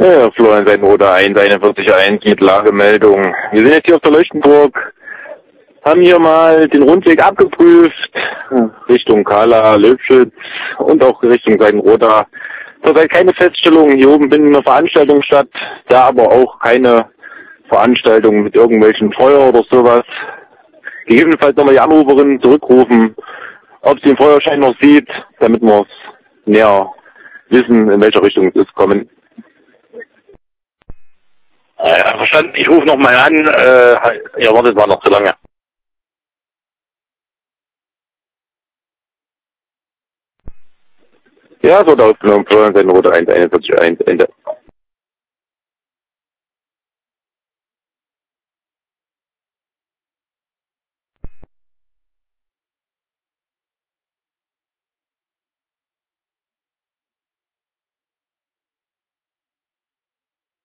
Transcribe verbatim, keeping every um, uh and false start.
Ja, Florian Seidenroder eins einundvierzig eins mit Lagemeldung. Wir sind jetzt hier auf der Leuchtenburg, haben hier mal den Rundweg abgeprüft, Richtung Kala, Löbschütz und auch Richtung Seidenroder. Zurzeit keine Feststellungen, hier oben findet eine Veranstaltung statt, da aber auch keine Veranstaltung mit irgendwelchen Feuer oder sowas. Gegebenenfalls nochmal die Anruferin zurückrufen, ob sie den Feuerschein noch sieht, damit wir es näher wissen, in welcher Richtung es ist, kommen. Ja, verstanden. Ich rufe nochmal an. Äh, ihr wartet mal noch zu lange. Ja, so da aufgenommen, Florian Seidenroder eins einundvierzig eins, Ende.